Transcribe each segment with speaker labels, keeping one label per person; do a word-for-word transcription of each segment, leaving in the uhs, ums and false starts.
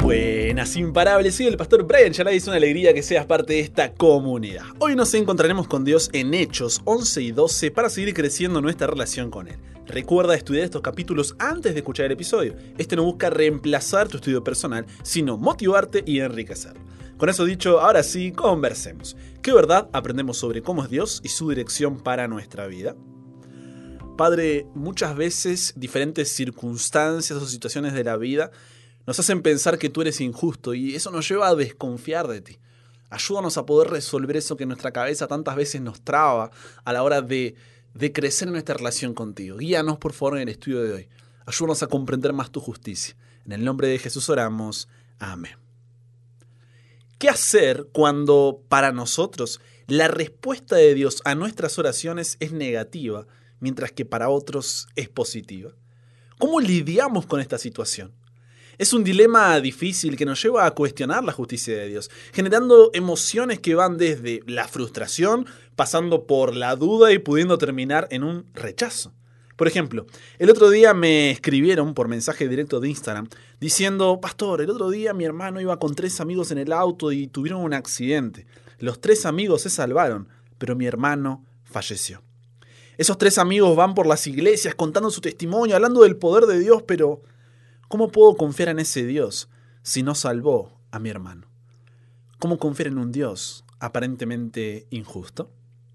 Speaker 1: Buenas, imparables, soy el pastor Brian Yalay, es una alegría que seas parte de esta comunidad. Hoy nos encontraremos con Dios en Hechos once y doce para seguir creciendo nuestra relación con Él. Recuerda estudiar estos capítulos antes de escuchar el episodio. Este no busca reemplazar tu estudio personal, sino motivarte y enriquecerlo. Con eso dicho, ahora sí, conversemos. ¿Qué verdad aprendemos sobre cómo es Dios y su dirección para nuestra vida? Padre, muchas veces diferentes circunstancias o situaciones de la vida nos hacen pensar que tú eres injusto y eso nos lleva a desconfiar de ti. Ayúdanos a poder resolver eso que nuestra cabeza tantas veces nos traba a la hora de, de crecer en nuestra relación contigo. Guíanos por favor en el estudio de hoy. Ayúdanos a comprender más tu justicia. En el nombre de Jesús oramos. Amén. ¿Qué hacer cuando para nosotros la respuesta de Dios a nuestras oraciones es negativa, mientras que para otros es positiva? ¿Cómo lidiamos con esta situación? Es un dilema difícil que nos lleva a cuestionar la justicia de Dios, generando emociones que van desde la frustración, pasando por la duda y pudiendo terminar en un rechazo. Por ejemplo, el otro día me escribieron por mensaje directo de Instagram diciendo: Pastor, el otro día mi hermano iba con tres amigos en el auto y tuvieron un accidente. Los tres amigos se salvaron, pero mi hermano falleció. Esos tres amigos van por las iglesias contando su testimonio, hablando del poder de Dios, pero ¿cómo puedo confiar en ese Dios si no salvó a mi hermano? ¿Cómo confiar en un Dios aparentemente injusto?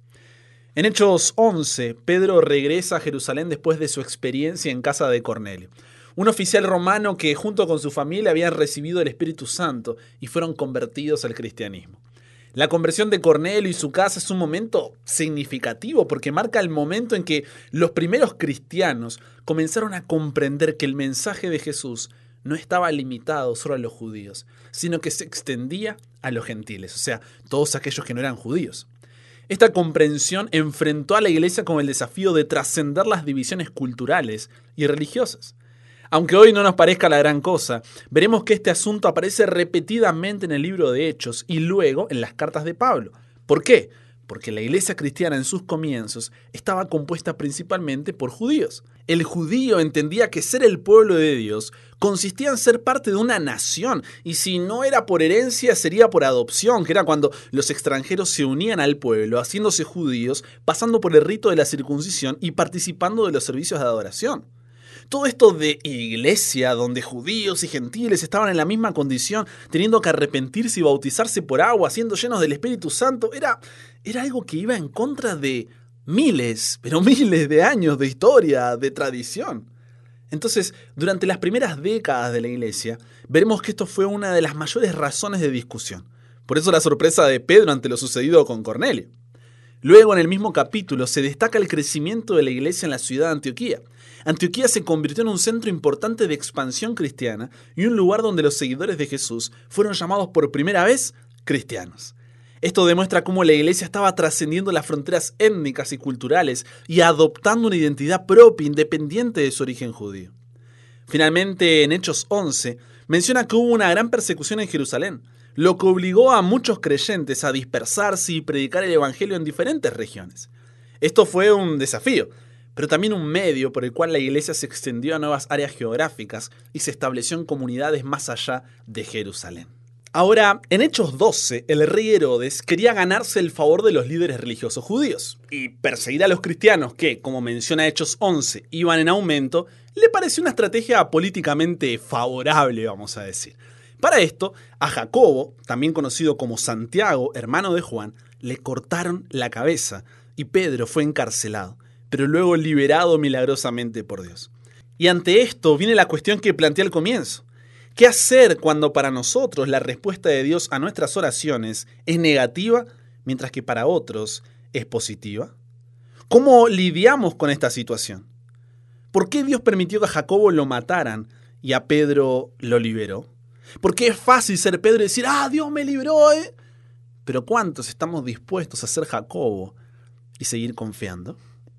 Speaker 1: En Hechos once, Pedro regresa a Jerusalén después de su experiencia en casa de Cornelio, un oficial romano que junto con su familia habían recibido el Espíritu Santo y fueron convertidos al cristianismo. La conversión de Cornelio y su casa es un momento significativo porque marca el momento en que los primeros cristianos comenzaron a comprender que el mensaje de Jesús no estaba limitado solo a los judíos, sino que se extendía a los gentiles, o sea, todos aquellos que no eran judíos. Esta comprensión enfrentó a la iglesia con el desafío de trascender las divisiones culturales y religiosas. Aunque hoy no nos parezca la gran cosa, veremos que este asunto aparece repetidamente en el libro de Hechos y luego en las cartas de Pablo. ¿Por qué? Porque la iglesia cristiana en sus comienzos estaba compuesta principalmente por judíos. El judío entendía que ser el pueblo de Dios consistía en ser parte de una nación, y si no era por herencia sería por adopción, que era cuando los extranjeros se unían al pueblo, haciéndose judíos, pasando por el rito de la circuncisión y participando de los servicios de adoración. Todo esto de iglesia, donde judíos y gentiles estaban en la misma condición, teniendo que arrepentirse y bautizarse por agua, siendo llenos del Espíritu Santo, era, era algo que iba en contra de miles, pero miles de años de historia, de tradición. Entonces, durante las primeras décadas de la iglesia, veremos que esto fue una de las mayores razones de discusión. Por eso la sorpresa de Pedro ante lo sucedido con Cornelio. Luego, en el mismo capítulo, se destaca el crecimiento de la iglesia en la ciudad de Antioquía. Antioquía se convirtió en un centro importante de expansión cristiana y un lugar donde los seguidores de Jesús fueron llamados por primera vez cristianos. Esto demuestra cómo la iglesia estaba trascendiendo las fronteras étnicas y culturales y adoptando una identidad propia independiente de su origen judío. Finalmente, en Hechos once, menciona que hubo una gran persecución en Jerusalén, lo que obligó a muchos creyentes a dispersarse y predicar el evangelio en diferentes regiones. Esto fue un desafío, pero también un medio por el cual la iglesia se extendió a nuevas áreas geográficas y se estableció en comunidades más allá de Jerusalén. Ahora, en Hechos doce, el rey Herodes quería ganarse el favor de los líderes religiosos judíos y perseguir a los cristianos que, como menciona Hechos once, iban en aumento, le pareció una estrategia políticamente favorable, vamos a decir. Para esto, a Jacobo, también conocido como Santiago, hermano de Juan, le cortaron la cabeza y Pedro fue encarcelado, pero luego liberado milagrosamente por Dios. Y ante esto viene la cuestión que planteé al comienzo. ¿Qué hacer cuando para nosotros la respuesta de Dios a nuestras oraciones es negativa, mientras que para otros es positiva? ¿Cómo lidiamos con esta situación? ¿Por qué Dios permitió que a Jacobo lo mataran y a Pedro lo liberó? ¿Por qué es fácil ser Pedro y decir, ¡ah, Dios me libró! ¿eh? Pero ¿cuántos estamos dispuestos a ser Jacobo y seguir confiando?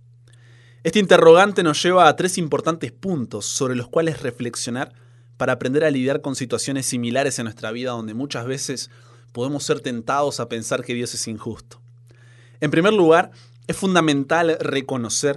Speaker 1: Este interrogante nos lleva a tres importantes puntos sobre los cuales reflexionar para aprender a lidiar con situaciones similares en nuestra vida donde muchas veces podemos ser tentados a pensar que Dios es injusto. En primer lugar, es fundamental reconocer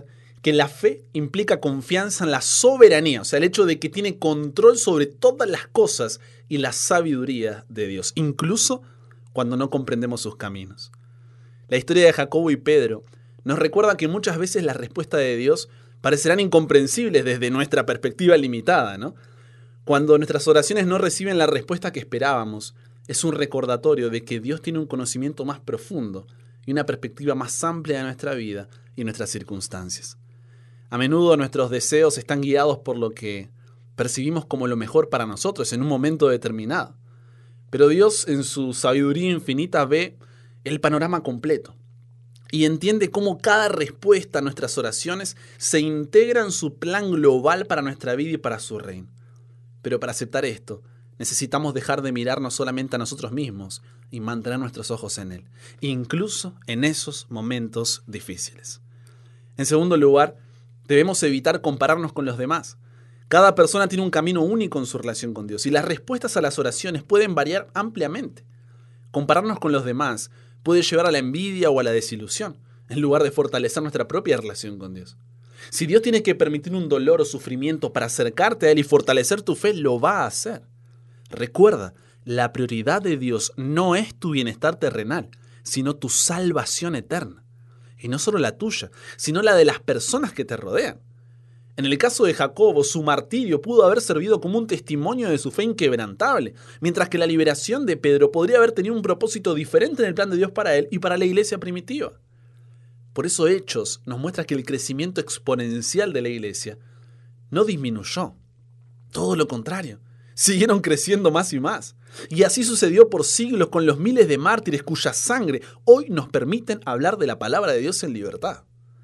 Speaker 1: que la fe implica confianza en la soberanía, o sea, el hecho de que tiene control sobre todas las cosas y la sabiduría de Dios, incluso cuando no comprendemos sus caminos. La historia de Jacobo y Pedro nos recuerda que muchas veces las respuestas de Dios parecerán incomprensibles desde nuestra perspectiva limitada, ¿no? Cuando nuestras oraciones no reciben la respuesta que esperábamos, es un recordatorio de que Dios tiene un conocimiento más profundo y una perspectiva más amplia de nuestra vida y nuestras circunstancias. A menudo nuestros deseos están guiados por lo que percibimos como lo mejor para nosotros en un momento determinado. Pero Dios, en su sabiduría infinita, ve el panorama completo y entiende cómo cada respuesta a nuestras oraciones se integra en su plan global para nuestra vida y para su reino. Pero para aceptar esto, necesitamos dejar de mirarnos solamente a nosotros mismos y mantener nuestros ojos en Él, incluso en esos momentos difíciles. En segundo lugar, debemos evitar compararnos con los demás. Cada persona tiene un camino único en su relación con Dios y las respuestas a las oraciones pueden variar ampliamente. Compararnos con los demás puede llevar a la envidia o a la desilusión, en lugar de fortalecer nuestra propia relación con Dios. Si Dios tiene que permitir un dolor o sufrimiento para acercarte a Él y fortalecer tu fe, lo va a hacer. Recuerda, la prioridad de Dios no es tu bienestar terrenal, sino tu salvación eterna. Y no solo la tuya, sino la de las personas que te rodean. En el caso de Jacobo, su martirio pudo haber servido como un testimonio de su fe inquebrantable, mientras que la liberación de Pedro podría haber tenido un propósito diferente en el plan de Dios para él y para la iglesia primitiva. Por eso Hechos nos muestra que el crecimiento exponencial de la iglesia no disminuyó. Todo lo contrario, siguieron creciendo más y más. Y así sucedió por siglos con los miles de mártires cuya sangre hoy nos permiten hablar de la palabra de Dios en libertad.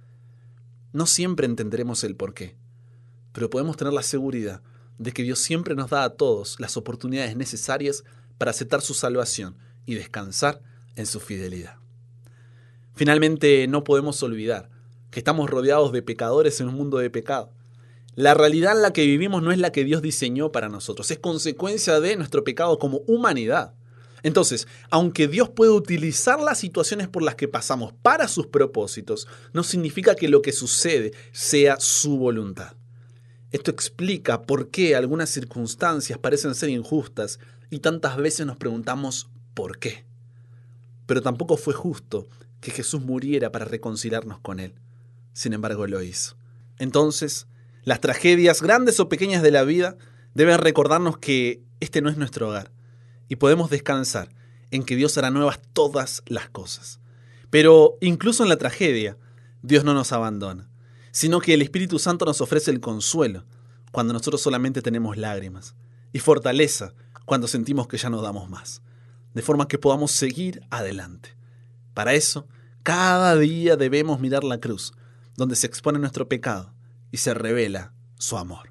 Speaker 1: No siempre entenderemos el porqué, pero podemos tener la seguridad de que Dios siempre nos da a todos las oportunidades necesarias para aceptar su salvación y descansar en su fidelidad. Finalmente, no podemos olvidar que estamos rodeados de pecadores en un mundo de pecado. La realidad en la que vivimos no es la que Dios diseñó para nosotros, es consecuencia de nuestro pecado como humanidad. Entonces, aunque Dios puede utilizar las situaciones por las que pasamos para sus propósitos, no significa que lo que sucede sea su voluntad. Esto explica por qué algunas circunstancias parecen ser injustas y tantas veces nos preguntamos ¿por qué? Pero tampoco fue justo que Jesús muriera para reconciliarnos con Él. Sin embargo, lo hizo. Entonces, las tragedias, grandes o pequeñas de la vida, deben recordarnos que este no es nuestro hogar y podemos descansar en que Dios hará nuevas todas las cosas. Pero incluso en la tragedia, Dios no nos abandona, sino que el Espíritu Santo nos ofrece el consuelo cuando nosotros solamente tenemos lágrimas y fortaleza cuando sentimos que ya no damos más, de forma que podamos seguir adelante. Para eso, cada día debemos mirar la cruz, donde se expone nuestro pecado y se revela su amor.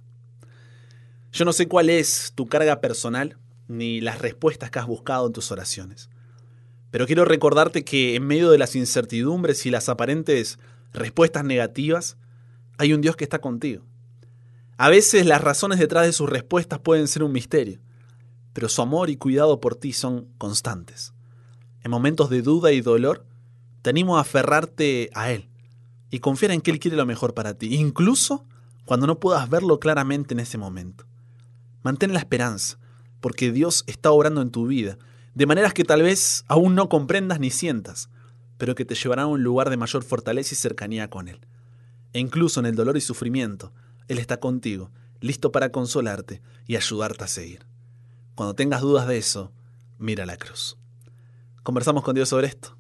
Speaker 1: Yo no sé cuál es tu carga personal ni las respuestas que has buscado en tus oraciones, pero quiero recordarte que en medio de las incertidumbres y las aparentes respuestas negativas, hay un Dios que está contigo. A veces las razones detrás de sus respuestas pueden ser un misterio, pero su amor y cuidado por ti son constantes. En momentos de duda y dolor, te animo a aferrarte a Él y confiar en que Él quiere lo mejor para ti, incluso cuando no puedas verlo claramente en ese momento. Mantén la esperanza, porque Dios está obrando en tu vida, de maneras que tal vez aún no comprendas ni sientas, pero que te llevarán a un lugar de mayor fortaleza y cercanía con Él. E incluso en el dolor y sufrimiento, Él está contigo, listo para consolarte y ayudarte a seguir. Cuando tengas dudas de eso, mira la cruz. Conversamos con Dios sobre esto.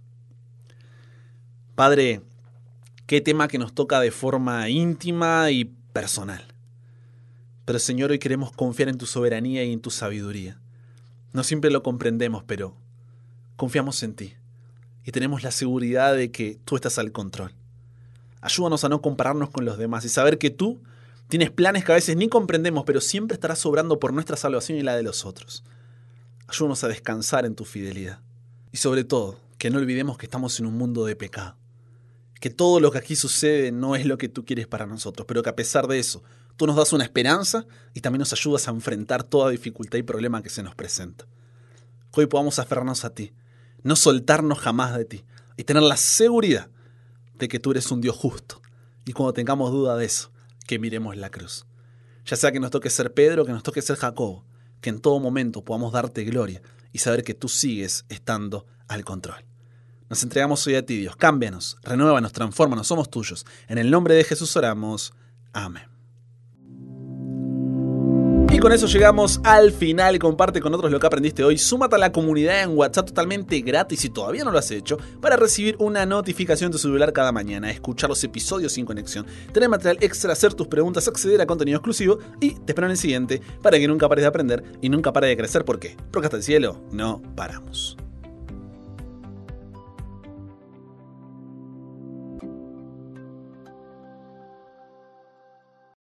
Speaker 1: Padre, qué tema que nos toca de forma íntima y personal. Pero Señor, hoy queremos confiar en tu soberanía y en tu sabiduría. No siempre lo comprendemos, pero confiamos en ti y tenemos la seguridad de que tú estás al control. Ayúdanos a no compararnos con los demás y saber que tú tienes planes que a veces ni comprendemos, pero siempre estarás obrando por nuestra salvación y la de los otros. Ayúdanos a descansar en tu fidelidad. Y sobre todo, que no olvidemos que estamos en un mundo de pecado. Que todo lo que aquí sucede no es lo que tú quieres para nosotros, pero que a pesar de eso, tú nos das una esperanza y también nos ayudas a enfrentar toda dificultad y problema que se nos presenta. Que hoy podamos aferrarnos a ti, no soltarnos jamás de ti y tener la seguridad de que tú eres un Dios justo Y cuando tengamos duda de eso, que miremos la cruz. Ya sea que nos toque ser Pedro o que nos toque ser Jacobo, que en todo momento podamos darte gloria y saber que tú sigues estando al control. Nos entregamos hoy a ti, Dios. Cámbianos, renuévanos, transfórmanos, somos tuyos. En el nombre de Jesús oramos. Amén. Y con eso llegamos al final. Comparte con otros lo que aprendiste hoy. Súmate a la comunidad en WhatsApp totalmente gratis si todavía no lo has hecho, para recibir una notificación de tu celular cada mañana, escuchar los episodios sin conexión, tener material extra, hacer tus preguntas, acceder a contenido exclusivo y te espero en el siguiente para que nunca pares de aprender y nunca pares de crecer. ¿Por qué? Porque hasta el cielo no paramos.